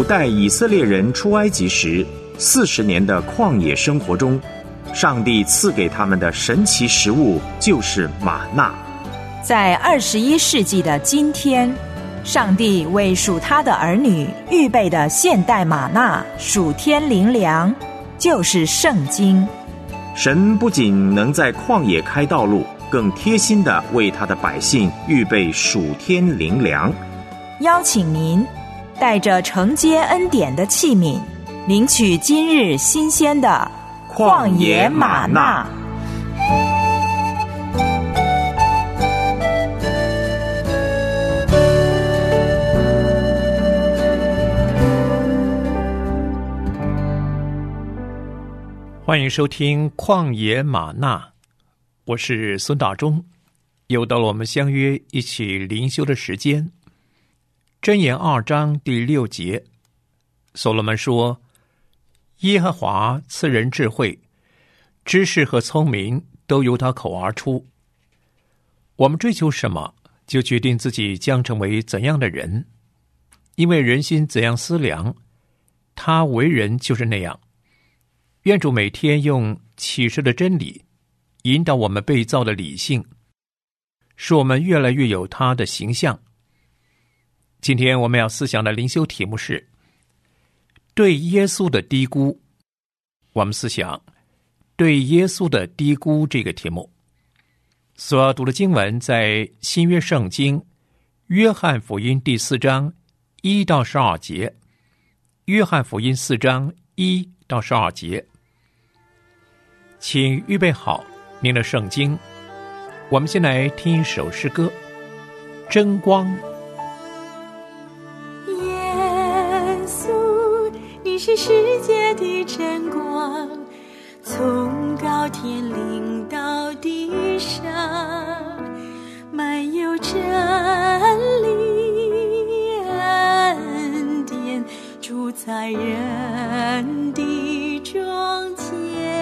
古代以色列人出埃及时40年的旷野生活中，上帝赐给他们的神奇食物就是玛纳。 在21世纪的今天，上帝为属他的儿女预备的现代玛纳属天灵粮，就是圣经。 神不仅能在旷野开道路，更贴心地为他的百姓预备属天灵粮。 邀请您带着承接恩典的器皿，领取今日新鲜的旷野玛纳。 欢迎收听旷野玛纳，我是孙大中，又到了我们相约一起灵修的时间。箴言2章第6节，所罗门说，耶和华赐人智慧，知识和聪明都由他口而出。我们追求什么，就决定自己将成为怎样的人，因为人心怎样思量，他为人就是那样。愿主每天用启示的真理引导我们被造的理性，使我们越来越有他的形象。今天我们要思想的灵修题目是对耶稣的低估。我们思想对耶稣的低估这个题目。所要读的经文在新约圣经约翰福音第4章1到12节，约翰福音4章1到12节。请预备好您的圣经，我们先来听一首诗歌《真光》。 耶稣，你是世界的真光，从高天临到地上，满有真理恩典，住在人的中间。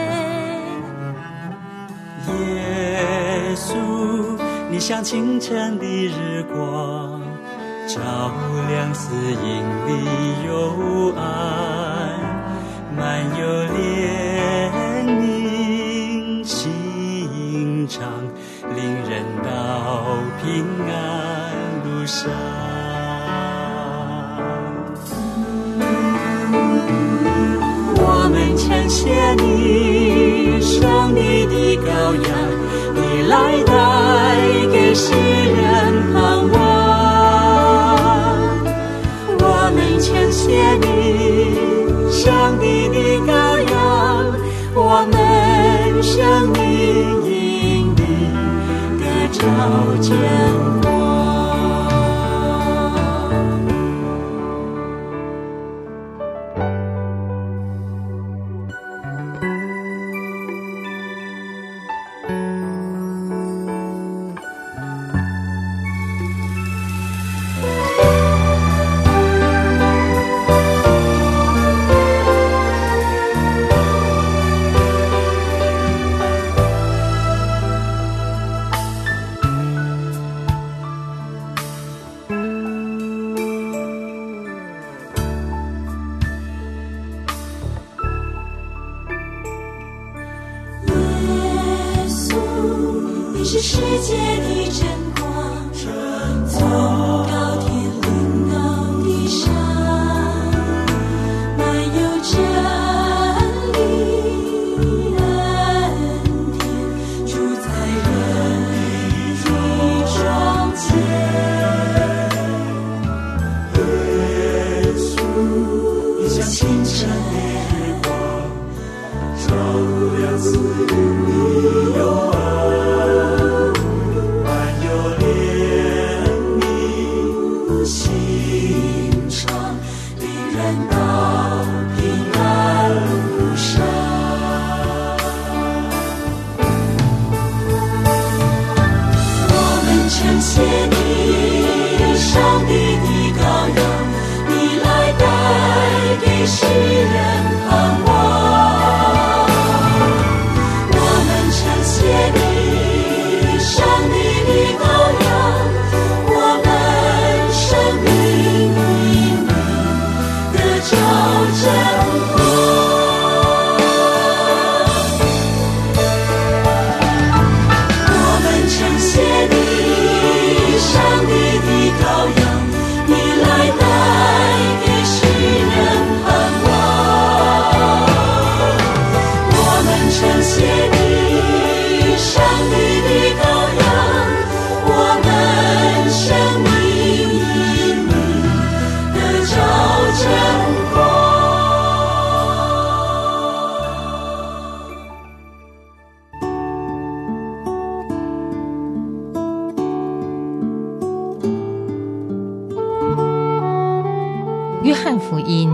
耶稣，你像清晨的日光，照亮死荫里幽暗，满有怜悯心肠，领人到平安路上。我们称谢你，上帝的羔羊，你来带给世人盼望。我们称谢你，上帝的羔羊，我们生命因你得着见光。 是世界的真光，从高天临到地上，满有真理恩典，住在人的中间。耶稣，你像清晨的日光，照亮死荫里幽暗。谢你，上帝的羔羊，你来带给世人盼望。我们称谢你，上帝的羔羊，我们生命因你得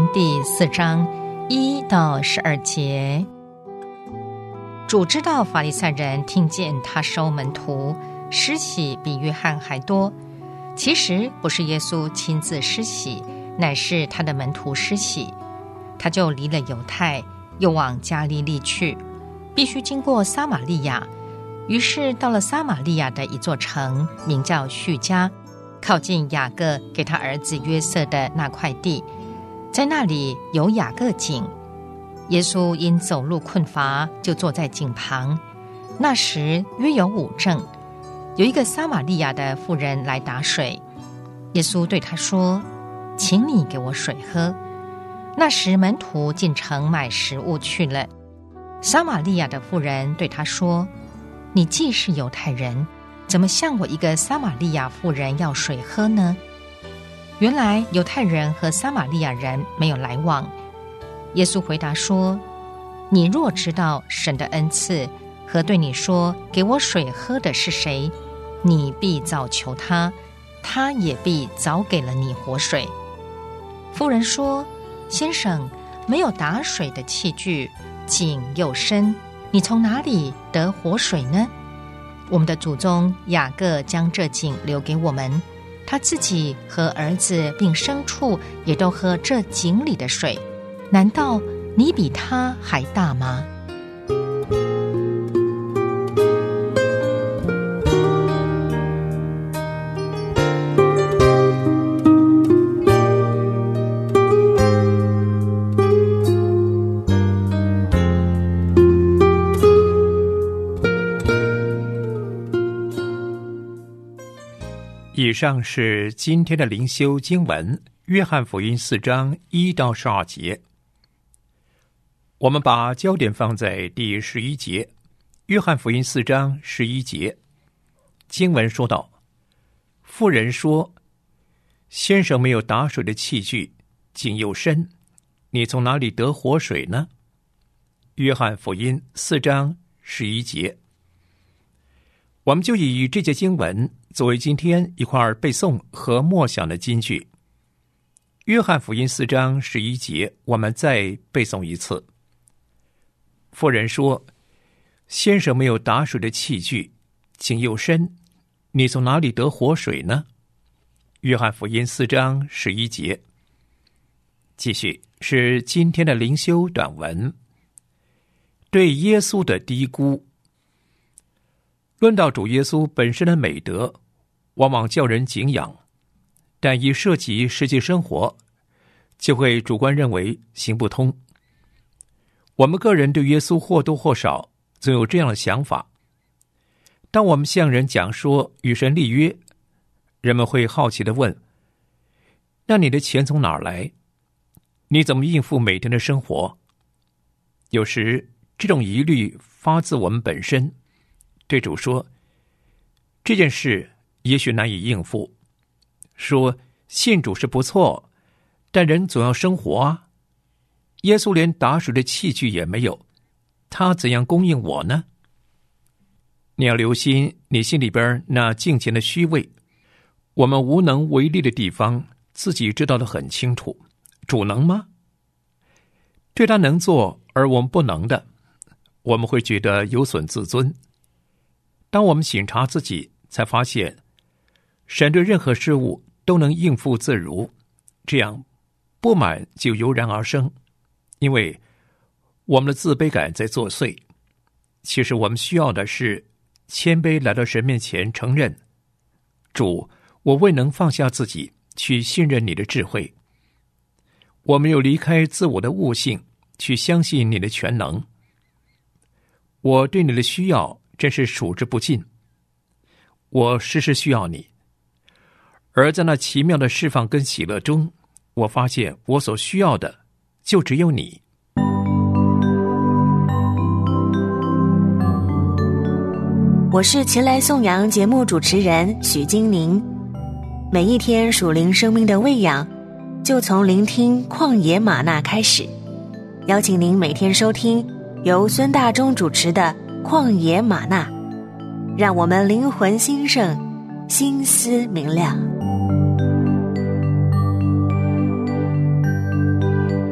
行第4章1到12节。主知道法利赛人听见他收门徒，施洗比约翰还多。其实不是耶稣亲自施洗，乃是他的门徒施洗。他就离了犹太，又往加利利去，必须经过撒玛利亚。于是到了撒玛利亚的一座城，名叫叙加，靠近雅各给他儿子约瑟的那块地，在那里有雅各井。耶稣因走路困乏，就坐在井旁。那时约有午正，有一个撒玛利亚的妇人来打水。耶稣对他说：“请你给我水喝。”那时门徒进城买食物去了。撒玛利亚的妇人对他说：“你既是犹太人，怎么向我一个撒玛利亚妇人要水喝呢？”原来犹太人和撒玛利亚人没有来往。耶稣回答说：“你若知道神的恩赐和对你说给我水喝的是谁，你必早求他，他也必早给了你活水。”妇人说：“先生，没有打水的器具，井又深，你从哪里得活水呢？我们的祖宗雅各将这井留给我们，他自己和儿子并牲畜也都喝这井里的水，难道你比他还大吗？” 以上是今天的灵修经文，约翰福音4章1到12节。我们把焦点放在第11节，约翰福音4章11节，经文说道：“妇人说，先生没有打水的器具，井又深，你从哪里得活水呢？”约翰福音4章11节。我们就以这节经文作为今天一块背诵和默想的金句。约翰福音4章11节，我们再背诵一次。妇人说：“先生没有打水的器具，井又深，你从哪里得活水呢？”约翰福音4章11节。继续是今天的灵修短文，对耶稣的低估。论到主耶稣本身的美德，往往叫人敬仰，但一涉及实际生活，就会主观认为行不通。我们个人对耶稣或多或少总有这样的想法。当我们向人讲说与神立约，人们会好奇地问：“那你的钱从哪儿来？你怎么应付每天的生活？”有时这种疑虑发自我们本身，对主说：“这件事也许难以应付。说信主是不错，但人总要生活啊。耶稣连打水的器具也没有，他怎样供应我呢？”你要留心你心里边那敬虔的虚伪。我们无能为力的地方，自己知道得很清楚。主能吗？对他能做而我们不能的，我们会觉得有损自尊。当我们省察自己，才发现神对任何事物都能应付自如，这样不满就油然而生，因为我们的自卑感在作祟。其实我们需要的是谦卑来到神面前，承认：“主，我未能放下自己去信任你的智慧。我没有离开自我的悟性，去相信你的全能。我对你的需要真是数之不尽，我时时需要你。而在那奇妙的释放跟喜乐中，我发现我所需要的就只有你。” 我是前来颂扬节目主持人许金宁。每一天属灵生命的喂养，就从聆听旷野吗哪开始。邀请您每天收听由孙大中主持的旷野吗哪，让我们灵魂兴盛，心思明亮。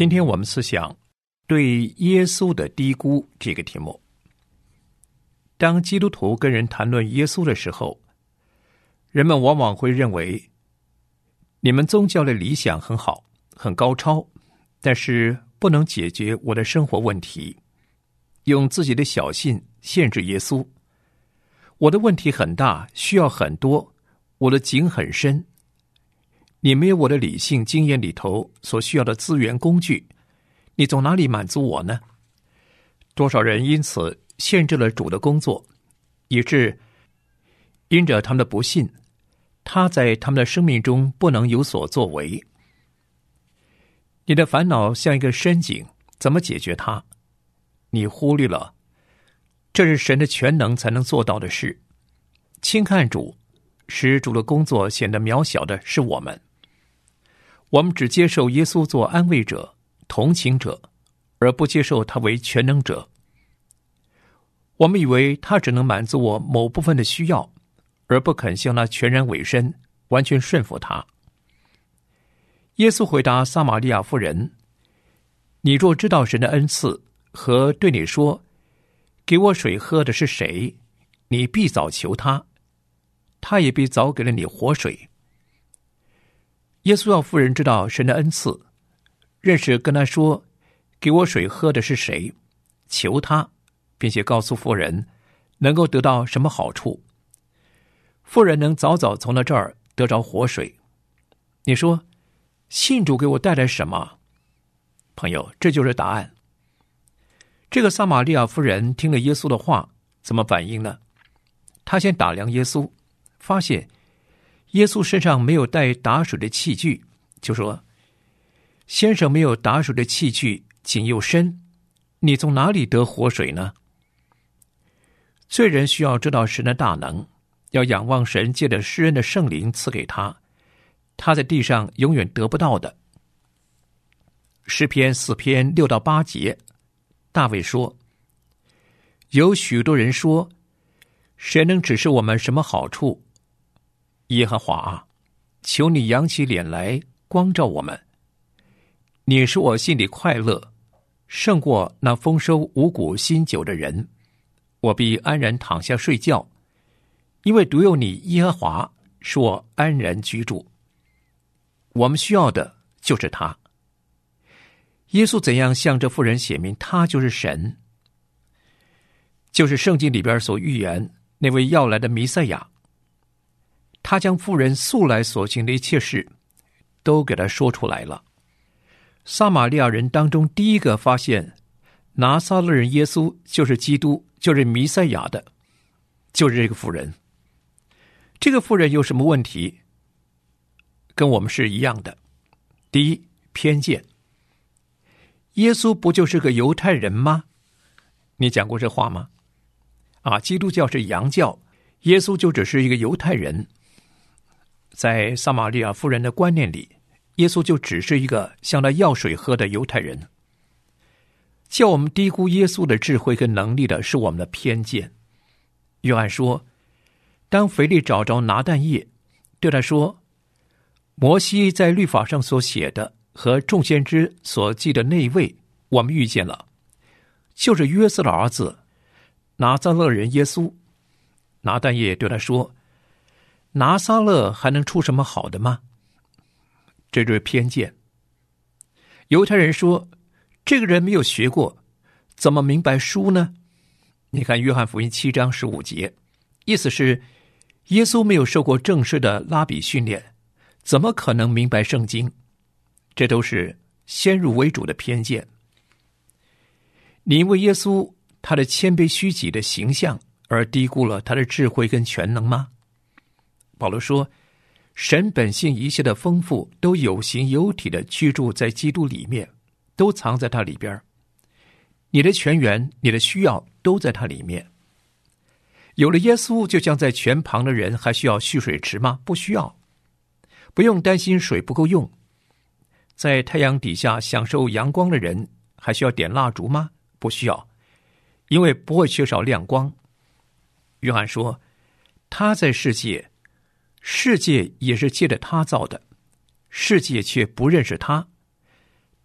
今天我们思想对耶稣的低估这个题目。当基督徒跟人谈论耶稣的时候，人们往往会认为你们宗教的理想很好，很高超，但是不能解决我的生活问题，用自己的小信限制耶稣。我的问题很大，需要很多，我的井很深，你没有我的理性经验里头所需要的资源工具，你从哪里满足我呢？多少人因此限制了主的工作，以致因着他们的不信，他在他们的生命中不能有所作为。你的烦恼像一个深井，怎么解决它？你忽略了这是神的全能才能做到的事。轻看主，使主的工作显得渺小的是我们。我们只接受耶稣做安慰者、同情者，而不接受他为全能者。我们以为他只能满足我某部分的需要，而不肯向他全然委身，完全顺服他。耶稣回答撒玛利亚妇人：你若知道神的恩赐和对你说给我水喝的是谁，你必早求他，他也必早给了你活水。耶稣要妇人知道神的恩赐，认识跟他说给我水喝的是谁，求他，并且告诉妇人能够得到什么好处。妇人能早早从他这儿得着活水。你说信主给我带来什么？朋友，这就是答案。这个撒玛利亚妇人听了耶稣的话，怎么反应呢？她先打量耶稣，发现耶稣身上没有带打水的器具，就说：先生没有打水的器具，井又深，你从哪里得活水呢？罪人需要知道神的大能，要仰望神借着施恩的圣灵赐给他在地上永远得不到的。诗篇4篇6到8节，大卫说：有许多人说，谁能指示我们什么好处？耶和华啊，求你扬起脸来光照我们。你使我心里快乐，胜过那丰收五谷新酒的人。我必安然躺下睡觉，因为独有你耶和华使我安然居住。我们需要的就是他。耶稣怎样向这妇人显明他就是神，就是圣经里边所预言那位要来的弥赛亚。他将妇人素来所行的一切事都给他说出来了。撒玛利亚人当中第一个发现拿撒勒人耶稣就是基督，就是弥赛亚的，就是这个妇人。这个妇人有什么问题？跟我们是一样的。第一，偏见。耶稣不就是个犹太人吗？你讲过这话吗？基督教是洋教，耶稣就只是一个犹太人。在撒玛利亚妇人的观念里，耶稣就只是一个向他要水喝的犹太人。叫我们低估耶稣的智慧跟能力的是我们的偏见。约翰说，当腓力找着拿但业，对他说，摩西在律法上所写的和众先知所记的那一位，我们遇见了，就是约瑟的儿子拿撒勒人耶稣。拿但业对他说，拿撒勒还能出什么好的吗？这就是偏见。犹太人说，这个人没有学过，怎么明白书呢？你看约翰福音7章15节，意思是耶稣没有受过正式的拉比训练，怎么可能明白圣经？这都是先入为主的偏见。你因为耶稣他的谦卑虚己的形象而低估了他的智慧跟全能吗？保罗说，神本性一切的丰富都有形有体的居住在基督里面，都藏在他里边。你的泉源，你的需要都在他里面。有了耶稣，就像在泉旁的人还需要蓄水池吗？不需要，不用担心水不够用。在太阳底下享受阳光的人还需要点蜡烛吗？不需要，因为不会缺少亮光。约翰说，他在世界，世界也是借着他造的，世界却不认识他。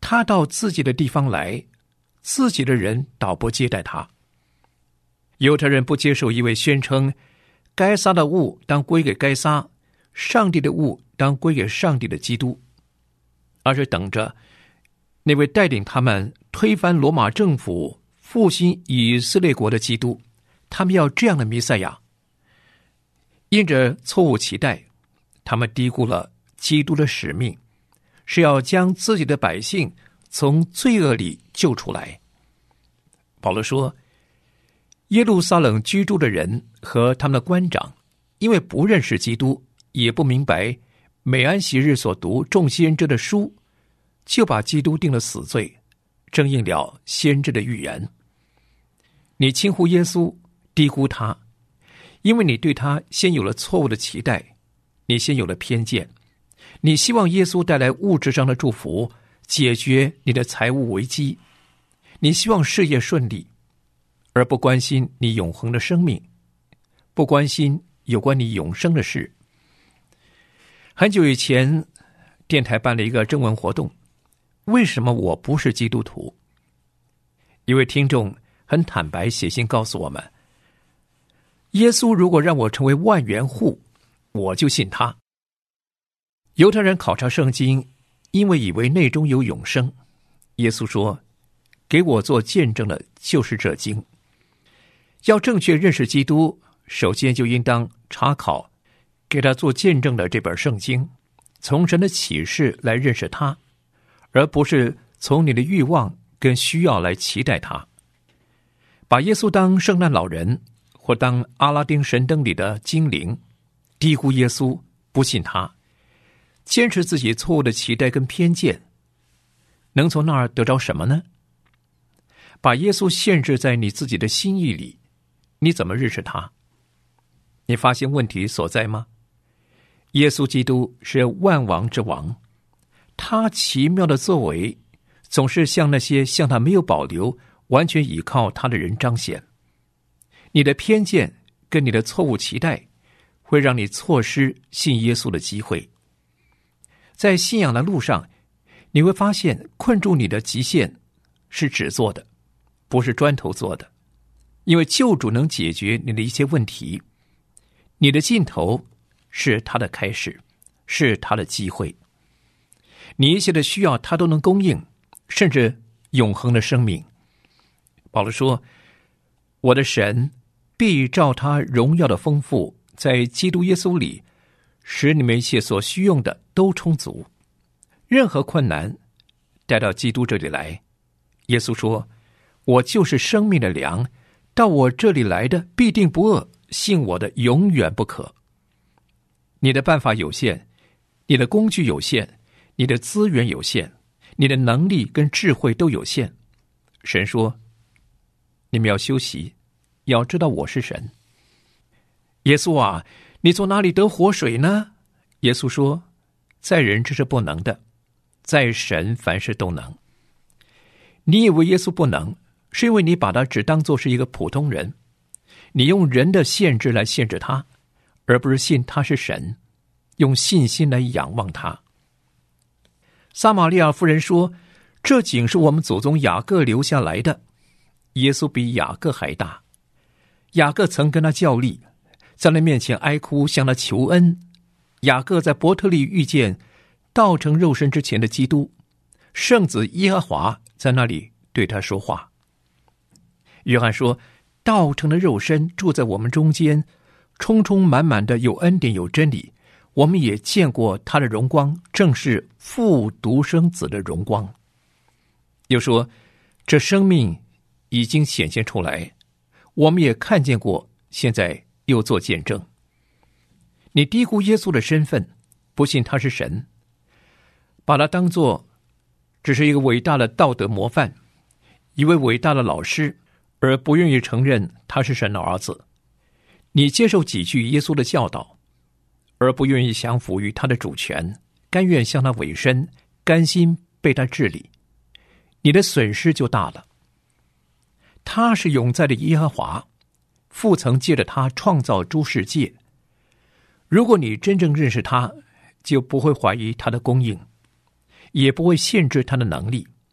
他到自己的地方来，自己的人倒不接待他。犹太人不接受一位宣称该撒的物当归给该撒，上帝的物当归给上帝的基督，而是等着那位带领他们推翻罗马政府、复兴以色列国的基督。他们要这样的弥赛亚。因着错误期待，他们低估了基督的使命，是要将自己的百姓从罪恶里救出来。保罗说，耶路撒冷居住的人和他们的官长，因为不认识基督，也不明白美安息日所读众先知的书，就把基督定了死罪，正应了先知的预言。你轻忽耶稣，低估他，因为你对他先有了错误的期待，你先有了偏见，你希望耶稣带来物质上的祝福，解决你的财务危机，你希望事业顺利，而不关心你永恒的生命，不关心有关你永生的事。很久以前，电台办了一个征文活动，为什么我不是基督徒？一位听众很坦白写信告诉我们，耶稣如果让我成为万元户，我就信他。犹太人考察圣经，因为以为内中有永生，耶稣说，给我做见证的就是这经。要正确认识基督，首先就应当查考给他做见证的这本圣经，从神的启示来认识他，而不是从你的欲望跟需要来期待他。把耶稣当圣诞老人，或当阿拉丁神灯里的精灵，低估耶稣，不信他，坚持自己错误的期待跟偏见，能从那儿得着什么呢？把耶稣限制在你自己的心意里，你怎么认识他？你发现问题所在吗？耶稣基督是万王之王，他奇妙的作为总是向那些向他没有保留、完全倚靠他的人彰显。你的偏见跟你的错误期待，会让你错失信耶稣的机会。在信仰的路上，你会发现困住你的极限是纸做的，不是砖头做的，因为救主能解决你的一些问题。你的尽头是他的开始，是他的机会。你一切的需要他都能供应，甚至永恒的生命。保罗说，我的神必照他荣耀的丰富，在基督耶稣里，使你们一切所需用的都充足。任何困难带到基督这里来，耶稣说，我就是生命的粮，到我这里来的必定不饿，信我的永远不渴。你的办法有限，你的工具有限，你的资源有限，你的能力跟智慧都有限。神说，你们要休息，要知道我是神。耶稣啊，你从哪里得活水呢？耶稣说，在人这是不能的，在神凡事都能。你以为耶稣不能，是因为你把他只当作是一个普通人，你用人的限制来限制他，而不是信他是神，用信心来仰望他。撒玛利亚妇人说，这井是我们祖宗雅各留下来的。耶稣比雅各还大，雅各曾跟他较力，在他面前哀哭，向他求恩。雅各在伯特利遇见道成肉身之前的基督，圣子耶和华在那里对他说话。约翰说，道成的肉身住在我们中间，充充满满的有恩典有真理，我们也见过他的荣光，正是父独生子的荣光。又说，这生命已经显现出来，我们也看见过，现在又做见证。你低估耶稣的身份，不信他是神，把他当作只是一个伟大的道德模范，一位伟大的老师，而不愿意承认他是神的儿子。你接受几句耶稣的教导，而不愿意降服于他的主权，甘愿向他委身，甘心被他治理，你的损失就大了。他是永在的耶和华，父曾借着他创造诸世界。如果你真正认识他，就不会怀疑他的供应，也不会限制他的能力，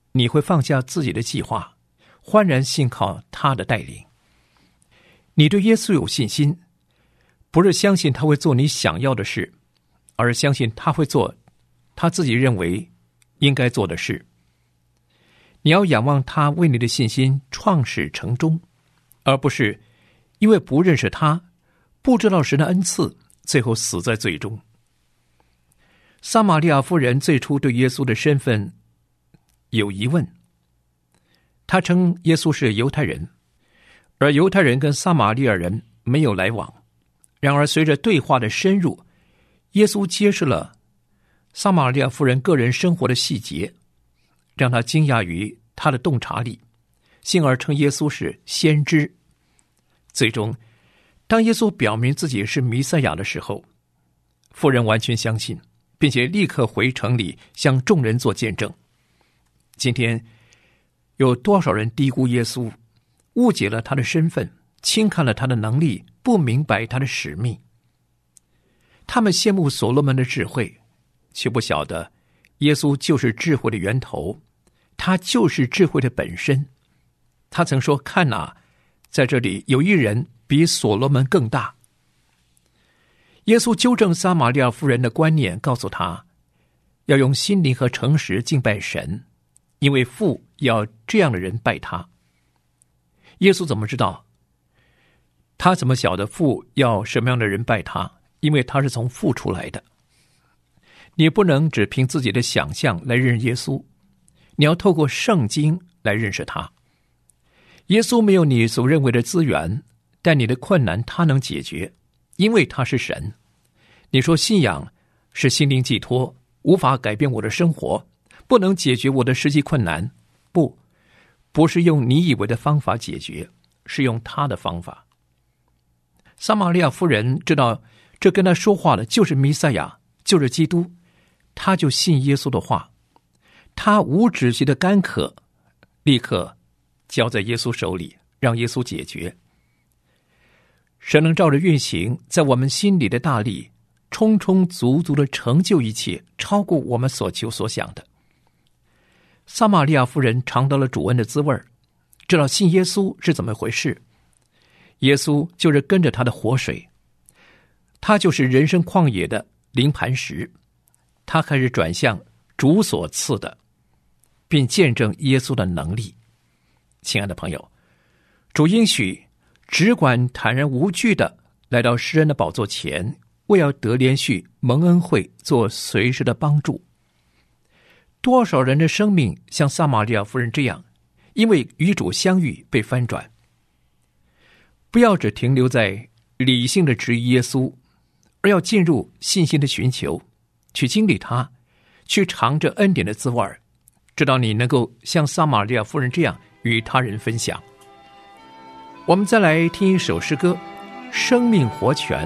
你会放下自己的计划，欢然信靠他的带领。你对耶稣有信心，不是相信他会做你想要的事，而是相信他会做他自己认为应该做的事。你要仰望他为你的信心创始成终，而不是因为不认识他，不知道神的恩赐，最后死在罪中。撒玛利亚妇人最初对耶稣的身份有疑问，她称耶稣是犹太人，而犹太人跟撒玛利亚人没有来往。然而随着对话的深入，耶稣揭示了撒玛利亚妇人个人生活的细节，让她惊讶于她的洞察力，进而称耶稣是先知。最终，当耶稣表明自己是弥赛亚的时候，妇人完全相信，并且立刻回城里向众人做见证。今天有多少人低估耶稣，误解了他的身份，轻看了他的能力，不明白他的使命。他们羡慕所罗门的智慧，却不晓得耶稣就是智慧的源头，他就是智慧的本身。他曾说，看哪，在这里有一人比所罗门更大。耶稣纠正撒玛利亚妇人的观念，告诉他要用心灵和诚实敬拜神，因为父要这样的人拜他。耶稣怎么知道？他怎么晓得父要什么样的人拜他？因为他是从父出来的。你不能只凭自己的想象来认识耶稣，你要透过圣经来认识他。耶稣没有你所认为的资源，但你的困难他能解决，因为他是神。你说信仰是心灵寄托，无法改变我的生活，不能解决我的实际困难。不是用你以为的方法解决，是用他的方法。撒玛利亚妇人知道这跟他说话的就是弥赛亚，就是基督，他就信耶稣的话。他无止息的干渴立刻交在耶稣手里，让耶稣解决。神能照着运行在我们心里的大力，充充足足的成就一切，超过我们所求所想的。撒玛利亚妇人尝到了主恩的滋味，知道信耶稣是怎么回事。耶稣就是跟着他的活水，他就是人生旷野的灵磐石。他开始转向主所赐的，并见证耶稣的能力。亲爱的朋友，主应许只管坦然无惧的来到施恩的宝座前，为要得连续蒙恩惠，做随时的帮助。多少人的生命像撒玛利亚妇人这样，因为与主相遇被翻转。不要只停留在理性的质疑耶稣，而要进入信心的寻求，去经历他，去尝着恩典的滋味，直到你能够像撒玛利亚妇人这样与他人分享。我们再来听一首诗歌《生命活泉》。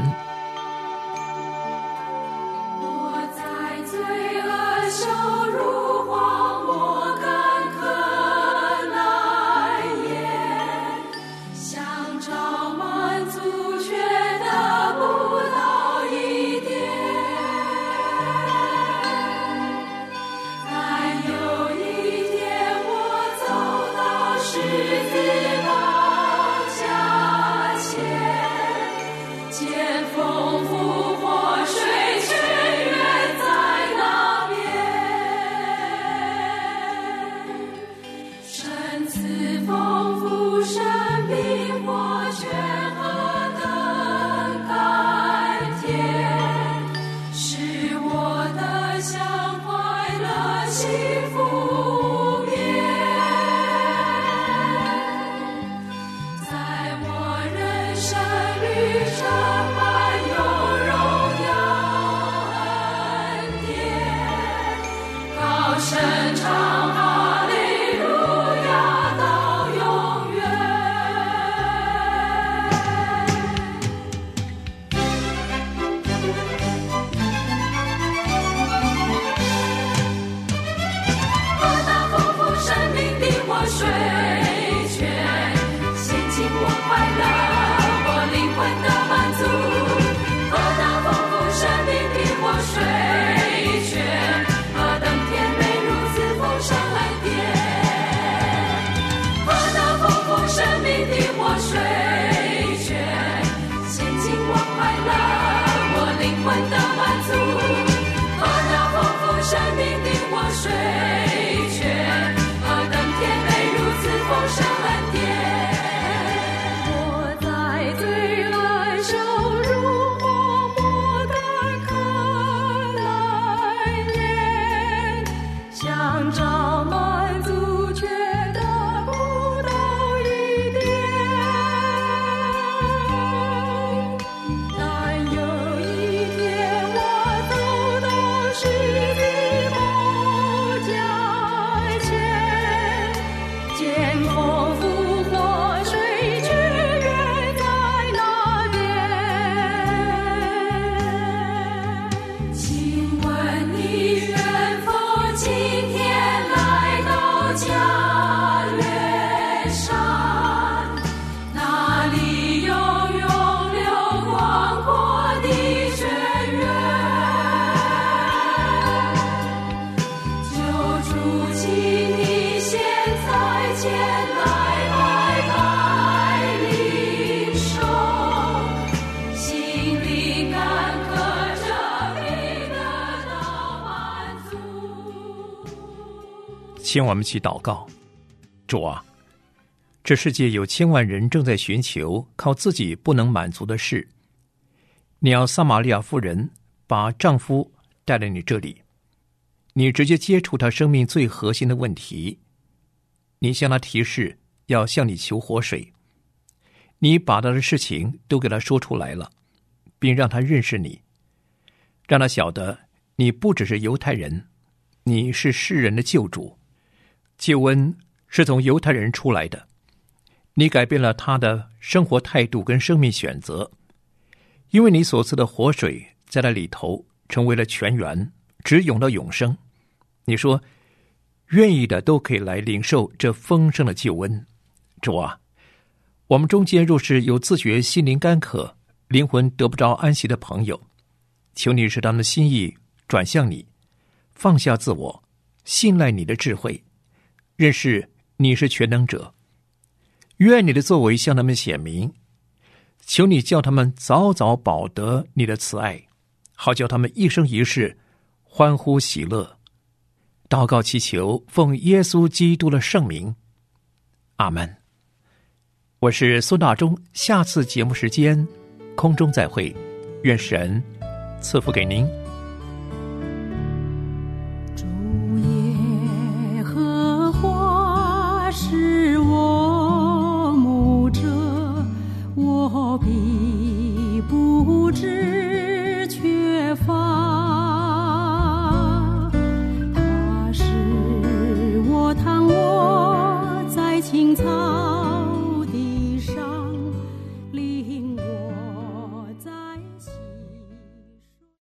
前锋请我们一起祷告。主啊，这世界有千万人正在寻求靠自己不能满足的事。你要撒玛利亚妇人把丈夫带来你这里，你直接接触她生命最核心的问题，你向她提示要向你求活水，你把她的事情都给她说出来了，并让她认识你，让她晓得你不只是犹太人，你是世人的救主。救恩是从犹太人出来的，你改变了他的生活态度跟生命选择，因为你所赐的活水在那里头成为了泉源，直涌到永生。你说愿意的都可以来领受这丰盛的救恩。主啊，我们中间若是有自觉心灵干渴、灵魂得不着安息的朋友，求你使他们的心意转向你，放下自我，信赖你的智慧，认识你是全能者。愿你的作为向他们显明，求你叫他们早早饱得你的慈爱，好叫他们一生一世欢呼喜乐。祷告祈求，奉耶稣基督的圣名，阿们。我是孙大中，下次节目时间空中再会，愿神赐福给您。